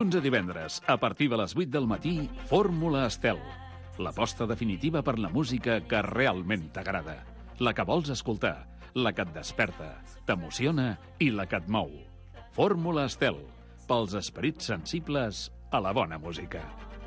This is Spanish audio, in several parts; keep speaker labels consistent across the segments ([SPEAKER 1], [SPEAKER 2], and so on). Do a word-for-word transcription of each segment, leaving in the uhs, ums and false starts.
[SPEAKER 1] dilluns a divendres, a partir de les vuit del matí, Fórmula Estel. L'aposta definitiva per la música que realment t'agrada. La que vols escoltar, la que et desperta, t'emociona i la que et mou. Fórmula Estel, pels esperits sensibles a la bona música.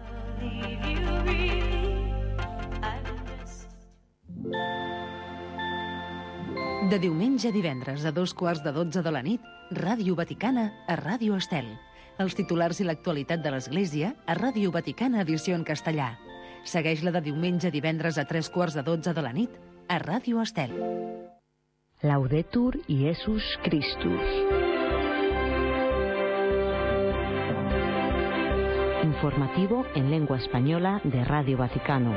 [SPEAKER 2] De diumenge a divendres a dos quarts de dotze de la nit, Ràdio Vaticana a Ràdio Estel. Els titulars i l'actualitat de l'Església a Ràdio Vaticana edició en castellà. Segueix-la de diumenge a divendres a tres quarts de dotze de la nit a Ràdio Estel.
[SPEAKER 3] Laudetur Iesus Christus. Informativo en lengua española de Radio Vaticano.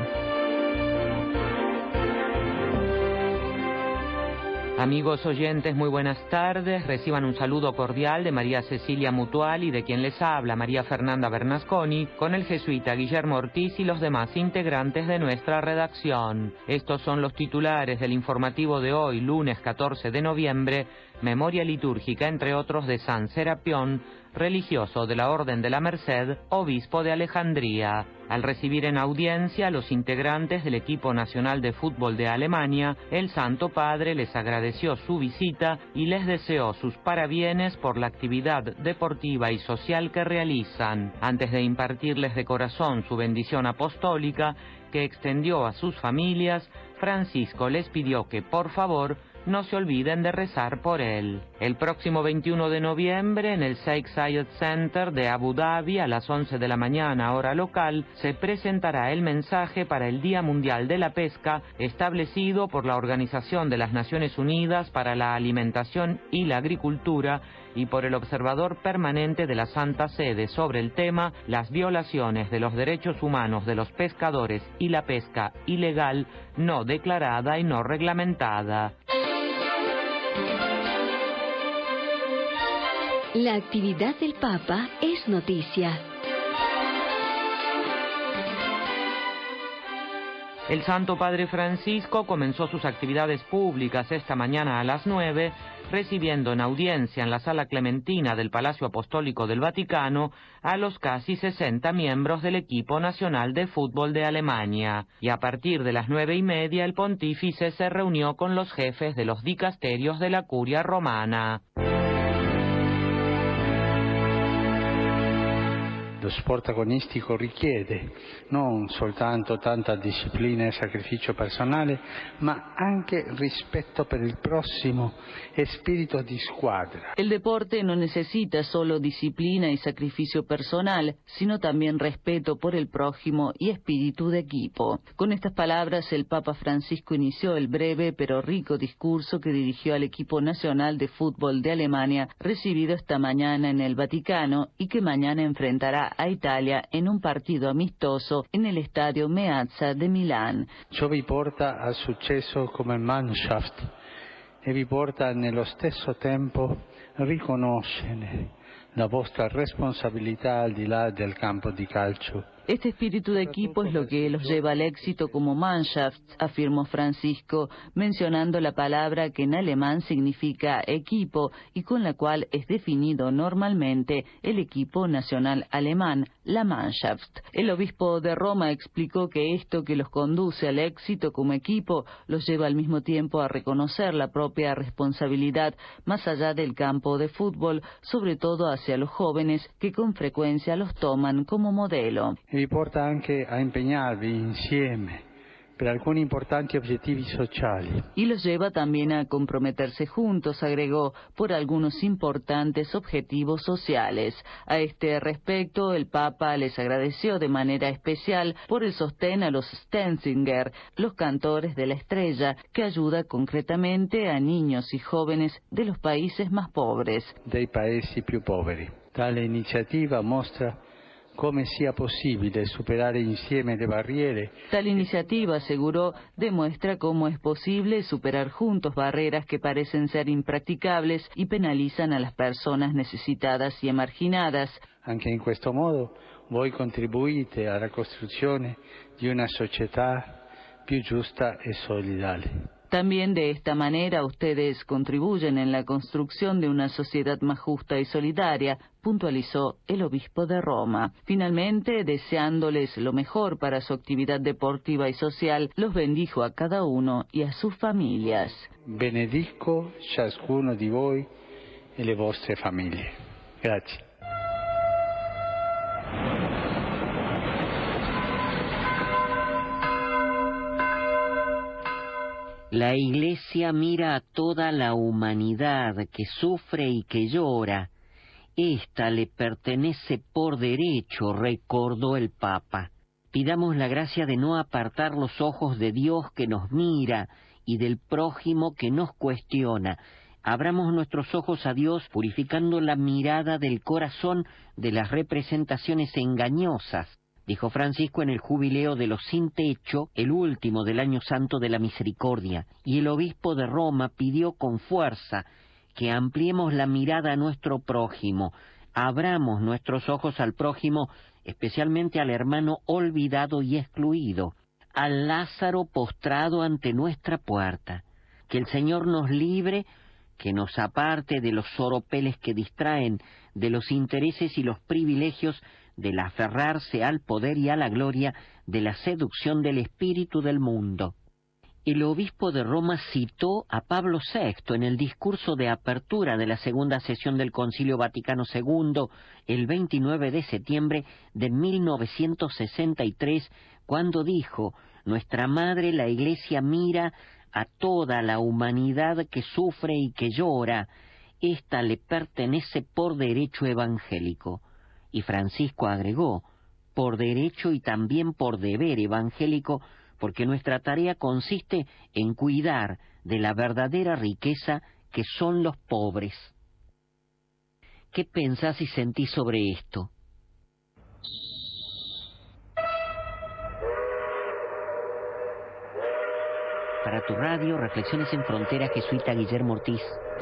[SPEAKER 4] Amigos oyentes, muy buenas tardes. Reciban un saludo cordial de María Cecilia Mutual y de quien les habla, María Fernanda Bernasconi, con el jesuita Guillermo Ortiz y los demás integrantes de nuestra redacción. Estos son los titulares del informativo de hoy, lunes catorce de noviembre, memoria litúrgica, entre otros, de San Serapión, religioso de la Orden de la Merced, obispo de Alejandría. Al recibir en audiencia a los integrantes del equipo nacional de fútbol de Alemania, el Santo Padre les agradeció su visita y les deseó sus parabienes por la actividad deportiva y social que realizan. Antes de impartirles de corazón su bendición apostólica, que extendió a sus familias, Francisco les pidió que, por favor, no se olviden de rezar por él. El próximo veintiuno de noviembre, en el Sheikh Zayed Center de Abu Dhabi, a las once de la mañana, hora local, se presentará el mensaje para el Día Mundial de la Pesca, establecido por la Organización de las Naciones Unidas para la Alimentación y la Agricultura, y por el observador permanente de la Santa Sede sobre el tema, las violaciones de los derechos humanos de los pescadores y la pesca ilegal, no declarada y no reglamentada.
[SPEAKER 3] La actividad del Papa es noticia.
[SPEAKER 4] El Santo Padre Francisco comenzó sus actividades públicas esta mañana a las nueve, recibiendo en audiencia en la Sala Clementina del Palacio Apostólico del Vaticano a los casi sesenta miembros del equipo nacional de fútbol de Alemania. Y a partir de las nueve y media el pontífice se reunió con los jefes de los dicasterios de la Curia Romana.
[SPEAKER 5] Lo sport agonistico richiede non soltanto tanta disciplina e sacrificio personale, ma anche rispetto per il prossimo e spirito di squadra.
[SPEAKER 6] El deporte no necesita solo disciplina y sacrificio personal, sino también respeto por el prójimo y espíritu de equipo. Con estas palabras, el Papa Francisco inició el breve pero rico discurso que dirigió al equipo nacional de fútbol de Alemania, recibido esta mañana en el Vaticano y que mañana enfrentará a Italia en un partido amistoso en el estadio Meazza de Milán.
[SPEAKER 5] Ciò vi porta al successo come Mannschaft e vi porta nello stesso tempo a riconoscere la vostra responsabilità al di là del campo di calcio.
[SPEAKER 6] Este espíritu de equipo es lo que los lleva al éxito como Mannschaft, afirmó Francisco, mencionando la palabra que en alemán significa equipo y con la cual es definido normalmente el equipo nacional alemán, la Mannschaft. El obispo de Roma explicó que esto que los conduce al éxito como equipo los lleva al mismo tiempo a reconocer la propia responsabilidad más allá del campo de fútbol, sobre todo hacia los jóvenes que con frecuencia los toman como modelo.
[SPEAKER 5] Vi porta anche a impegnarvi insieme per alcuni importanti obiettivi sociali.
[SPEAKER 6] Y los lleva también a comprometerse juntos, agregó, por algunos importantes objetivos sociales. A este respecto, el Papa les agradeció de manera especial por el sostén a los Stenzinger, los cantores de la estrella, que ayuda concretamente a niños y jóvenes de los países más pobres.
[SPEAKER 5] Dei paesi più poveri. Tale iniziativa mostra come sia possibile superare insieme le barriere.
[SPEAKER 6] Tal iniciativa, aseguró, demuestra cómo es posible superar juntos barreras que parecen ser impracticables y penalizan a las personas necesitadas y emarginadas.
[SPEAKER 5] Anche in questo modo voi contribuite alla costruzione di una società più giusta e solidale.
[SPEAKER 6] También de esta manera ustedes contribuyen en la construcción de una sociedad más justa y solidaria, puntualizó el obispo de Roma. Finalmente, deseándoles lo mejor para su actividad deportiva y social, los bendijo a cada uno y a sus familias.
[SPEAKER 5] Benedico ciascuno di voi e le vostre famiglie. Grazie.
[SPEAKER 7] La Iglesia mira a toda la humanidad que sufre y que llora. Esta le pertenece por derecho, recordó el Papa. Pidamos la gracia de no apartar los ojos de Dios que nos mira y del prójimo que nos cuestiona. Abramos nuestros ojos a Dios purificando la mirada del corazón de las representaciones engañosas, dijo Francisco en el jubileo de los sin techo, el último del Año Santo de la Misericordia, y el obispo de Roma pidió con fuerza que ampliemos la mirada a nuestro prójimo, abramos nuestros ojos al prójimo, especialmente al hermano olvidado y excluido, al Lázaro postrado ante nuestra puerta. Que el Señor nos libre, que nos aparte de los oropeles que distraen, de los intereses y los privilegios, del aferrarse al poder y a la gloria, de la seducción del espíritu del mundo. El obispo de Roma citó a Pablo sexto en el discurso de apertura de la segunda sesión del Concilio Vaticano segundo, el veintinueve de septiembre de mil novecientos sesenta y tres, cuando dijo: «Nuestra Madre, la Iglesia, mira a toda la humanidad que sufre y que llora. Esta le pertenece por derecho evangélico». Y Francisco agregó: «por derecho y también por deber evangélico, porque nuestra tarea consiste en cuidar de la verdadera riqueza que son los pobres». ¿Qué pensás y sentís sobre esto? Para tu radio, Reflexiones en Frontera, jesuita Guillermo Ortiz.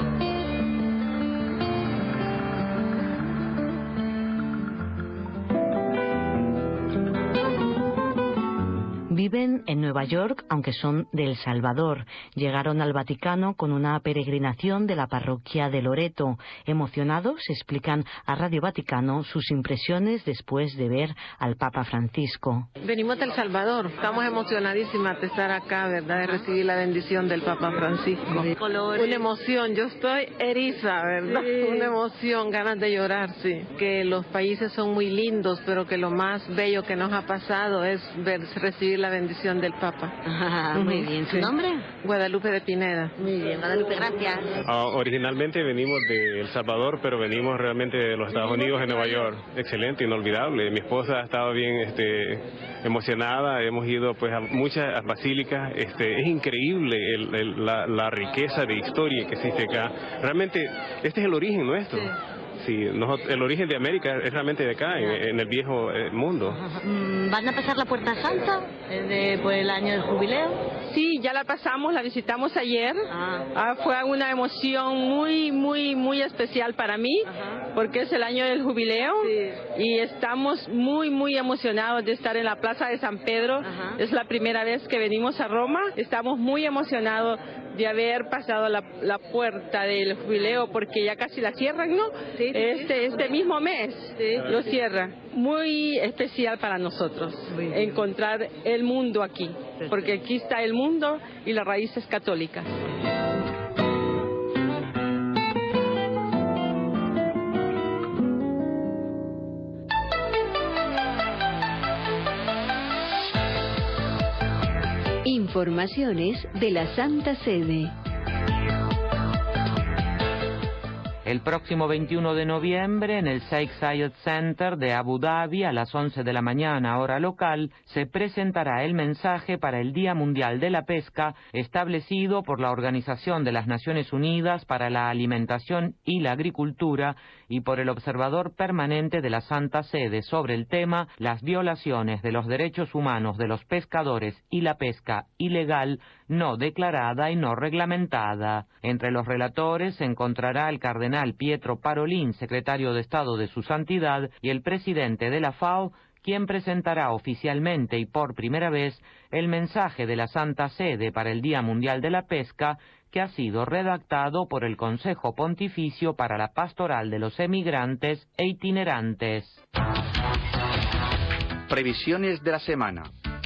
[SPEAKER 3] Viven en Nueva York, aunque son de El Salvador. Llegaron al Vaticano con una peregrinación de la parroquia de Loreto. Emocionados, explican a Radio Vaticano sus impresiones después de ver al Papa Francisco.
[SPEAKER 8] Venimos de El Salvador. Estamos emocionadísimas de estar acá, ¿verdad? De recibir la bendición del Papa Francisco. Sí. Una emoción. Yo estoy eriza, ¿verdad? Sí. Una emoción, ganas de llorar, sí. Que los países son muy lindos, pero que lo más bello que nos ha pasado es ver, recibir la bendición del Papa.
[SPEAKER 3] Ah, muy bien. ¿Su sí. nombre?
[SPEAKER 8] Guadalupe de Pineda.
[SPEAKER 3] Muy bien, Guadalupe, gracias.
[SPEAKER 9] Uh, originalmente venimos de El Salvador, pero venimos realmente de los Estados Unidos, de Nueva York. Excelente, inolvidable. Mi esposa ha estado bien este, emocionada. Hemos ido pues a muchas basílicas. Este, es increíble el, el, la, la riqueza de historia que existe acá. Realmente este es el origen nuestro. Sí. Sí, nosotros, el origen de América es realmente de acá, en, en el viejo eh, mundo.
[SPEAKER 3] ¿Van a pasar la Puerta Santa de, por el año del jubileo?
[SPEAKER 8] Sí, ya la pasamos, la visitamos ayer. Ah. Ah, fue una emoción muy, muy, muy especial para mí, ajá, porque es el año del jubileo. Sí. Y estamos muy, muy emocionados de estar en la Plaza de San Pedro. Ajá. Es la primera vez que venimos a Roma. Estamos muy emocionados de haber pasado la, la puerta del jubileo, porque ya casi la cierran, ¿no? Sí, sí, este, este mismo mes sí, lo sí. cierran. Muy especial para nosotros encontrar el mundo aquí, porque aquí está el mundo y las raíces católicas.
[SPEAKER 2] Informaciones de la Santa Sede.
[SPEAKER 4] El próximo veintiuno de noviembre, en el Sheikh Zayed Center de Abu Dhabi, a las once de la mañana, hora local, se presentará el mensaje para el Día Mundial de la Pesca, establecido por la Organización de las Naciones Unidas para la Alimentación y la Agricultura y por el Observador Permanente de la Santa Sede sobre el tema las violaciones de los derechos humanos de los pescadores y la pesca ilegal no declarada y no reglamentada. Entre los relatores se encontrará el cardenal Pietro Parolin, secretario de Estado de su Santidad, y el presidente de la FAO, quien presentará oficialmente y por primera vez el mensaje de la Santa Sede para el Día Mundial de la Pesca, que ha sido redactado por el Consejo Pontificio para la Pastoral de los Emigrantes e Itinerantes.
[SPEAKER 10] Previsiones de la semana.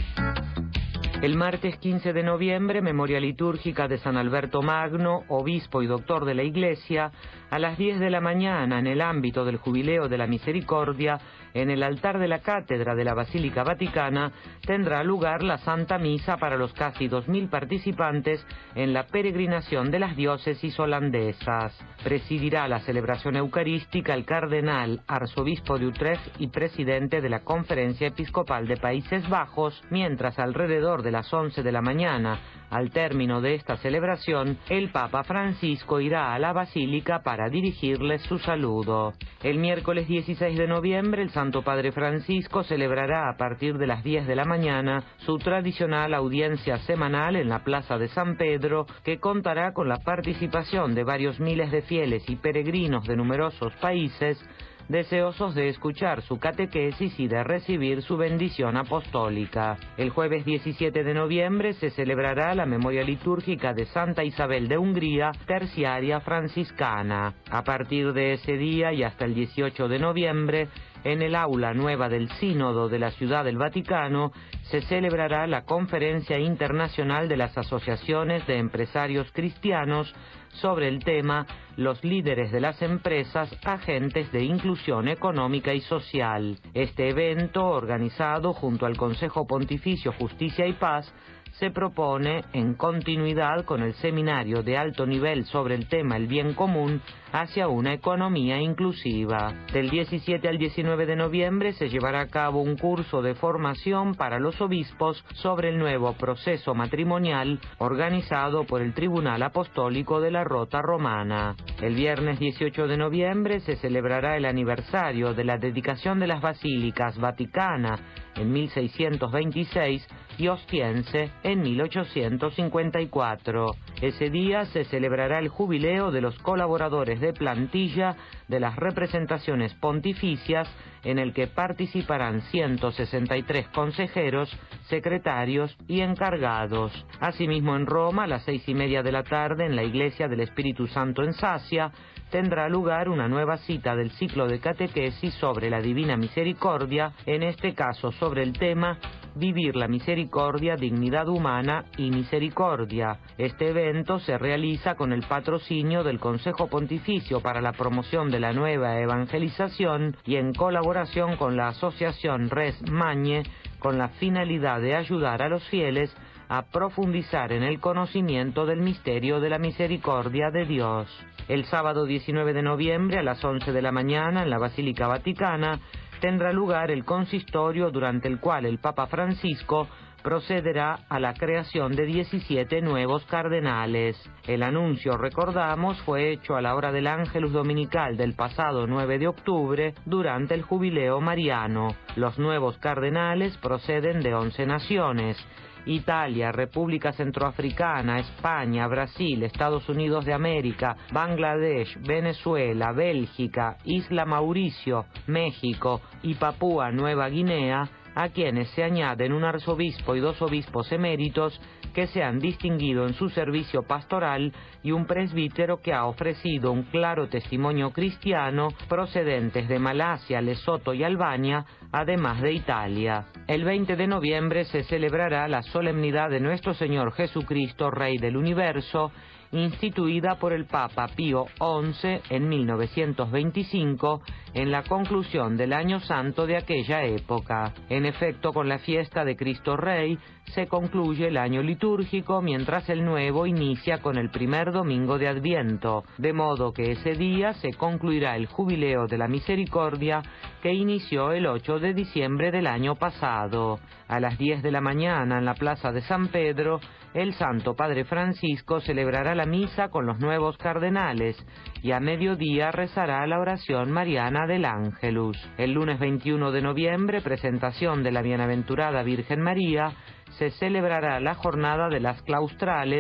[SPEAKER 4] El martes quince de noviembre, memoria litúrgica de San Alberto Magno, obispo y doctor de la Iglesia, a las diez de la mañana, en el ámbito del Jubileo de la Misericordia, en el altar de la Cátedra de la Basílica Vaticana, tendrá lugar la Santa Misa para los casi dos mil participantes en la peregrinación de las diócesis holandesas. Presidirá la celebración eucarística el cardenal, arzobispo de Utrecht y presidente de la Conferencia Episcopal de Países Bajos, mientras alrededor de las once de la mañana, al término de esta celebración, el Papa Francisco irá a la Basílica para dirigirles su saludo. El miércoles dieciséis de noviembre, el Santo Padre Francisco celebrará a partir de las diez de la mañana su tradicional audiencia semanal en la Plaza de San Pedro, que contará con la participación de varios miles de fieles y peregrinos de numerosos países, deseosos de escuchar su catequesis y de recibir su bendición apostólica. El jueves diecisiete de noviembre se celebrará la memoria litúrgica de Santa Isabel de Hungría, terciaria franciscana. A partir de ese día y hasta el dieciocho de noviembre, en el aula nueva del Sínodo de la Ciudad del Vaticano, se celebrará la Conferencia Internacional de las Asociaciones de Empresarios Cristianos sobre el tema Los líderes de las empresas, agentes de inclusión económica y social. Este evento, organizado junto al Consejo Pontificio Justicia y Paz, se propone, en continuidad con el seminario de alto nivel sobre el tema El bien común, hacia una economía inclusiva. Del diecisiete al diecinueve de noviembre se llevará a cabo un curso de formación para los obispos sobre el nuevo proceso matrimonial organizado por el Tribunal Apostólico de la Rota Romana. El viernes dieciocho de noviembre se celebrará el aniversario de la dedicación de las basílicas Vaticana en mil seiscientos veintiséis y Ostiense en mil ochocientos cincuenta y cuatro. Ese día se celebrará el jubileo de los colaboradores de plantilla de las representaciones pontificias, en el que participarán ciento sesenta y tres consejeros, secretarios y encargados. Asimismo, en Roma, a las seis y media de la tarde, en la Iglesia del Espíritu Santo en Sacia, tendrá lugar una nueva cita del ciclo de catequesis sobre la Divina Misericordia, en este caso sobre el tema Vivir la misericordia, dignidad humana y misericordia. Este evento se realiza con el patrocinio del Consejo Pontificio para la Promoción de la Nueva Evangelización y en colaboración con la Asociación Res Magne, con la finalidad de ayudar a los fieles a profundizar en el conocimiento del misterio de la misericordia de Dios. El sábado diecinueve de noviembre a las once de la mañana en la Basílica Vaticana tendrá lugar el consistorio, durante el cual el Papa Francisco procederá a la creación de diecisiete nuevos cardenales. El anuncio, recordamos, fue hecho a la hora del Ángelus Dominical del pasado nueve de octubre durante el Jubileo Mariano. Los nuevos cardenales proceden de once naciones: Italia, República Centroafricana, España, Brasil, Estados Unidos de América, Bangladesh, Venezuela, Bélgica, Isla Mauricio, México y Papúa Nueva Guinea, a quienes se añaden un arzobispo y dos obispos eméritos que se han distinguido en su servicio pastoral y un presbítero que ha ofrecido un claro testimonio cristiano, procedentes de Malasia, Lesoto y Albania, además de Italia. El veinte de noviembre se celebrará la solemnidad de Nuestro Señor Jesucristo, Rey del Universo, instituida por el Papa Pío once en mil novecientos veinticinco, en la conclusión del Año Santo de aquella época. En efecto, con la fiesta de Cristo Rey se concluye el año litúrgico, mientras el nuevo inicia con el primer domingo de Adviento, de modo que ese día se concluirá el Jubileo de la Misericordia, que inició el ocho de diciembre del año pasado. A las diez de la mañana, en la Plaza de San Pedro, el Santo Padre Francisco celebrará la misa con los nuevos cardenales y a mediodía rezará la oración mariana del Ángelus. El lunes veintiuno de noviembre, presentación de la Bienaventurada Virgen María, se celebrará la jornada de las claustrales,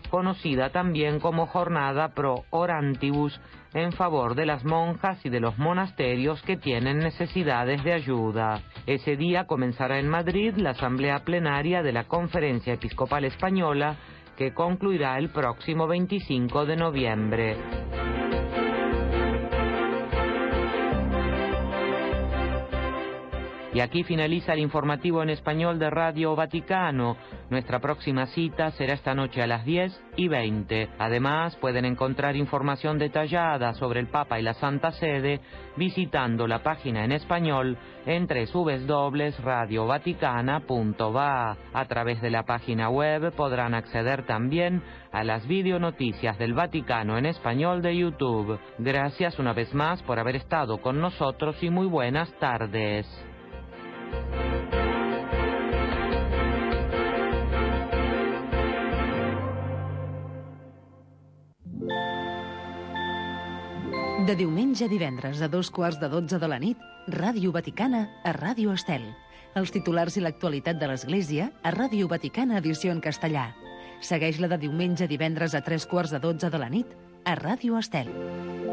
[SPEAKER 4] conocida también como Jornada Pro Orantibus, en favor de las monjas y de los monasterios que tienen necesidades de ayuda. Ese día comenzará en Madrid la asamblea plenaria de la Conferencia Episcopal Española, que concluirá el próximo veinticinco de noviembre. Y aquí finaliza el informativo en español de Radio Vaticano. Nuestra próxima cita será esta noche a las diez y veinte. Además, pueden encontrar información detallada sobre el Papa y la Santa Sede visitando la página en español en doble u doble u doble u punto radio vaticana punto va. A través de la página web podrán acceder también a las videonoticias del Vaticano en español de YouTube. Gracias una vez más por haber estado con nosotros y muy buenas tardes.
[SPEAKER 2] De diumenge a divendres a dos quarts de dotze de la nit, Ràdio Vaticana a Ràdio Estel. Els titulars i l'actualitat de l'Església a Ràdio Vaticana edició en castellà. Segueix-la de diumenge a divendres a tres quarts de dotze de la nit a Ràdio Estel.